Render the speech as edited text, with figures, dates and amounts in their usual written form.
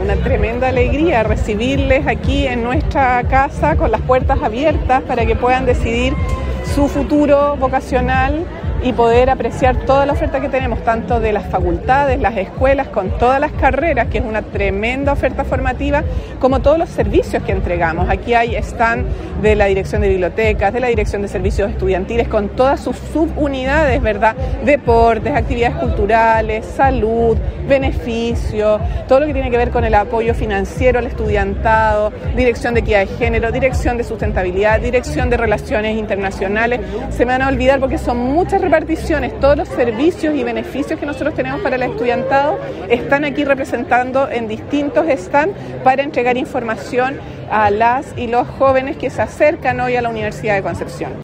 una tremenda alegría recibirles aquí en nuestra casa con las puertas abiertas para que puedan decidir su futuro vocacional y poder apreciar toda la oferta que tenemos, tanto de las facultades, las escuelas, con todas las carreras, que es una tremenda oferta formativa, como todos los servicios que entregamos. Aquí hay stand de la Dirección de Bibliotecas, de la Dirección de Servicios Estudiantiles, con todas sus subunidades, ¿verdad? Deportes, actividades culturales, salud, beneficios, todo lo que tiene que ver con el apoyo financiero al estudiantado, Dirección de Equidad de Género, Dirección de Sustentabilidad, Dirección de Relaciones Internacionales. Se me van a olvidar porque son muchas reparticiones. Todos los servicios y beneficios que nosotros tenemos para el estudiantado están aquí representando en distintos stands para entregar información a las y los jóvenes que se acercan hoy a la Universidad de Concepción.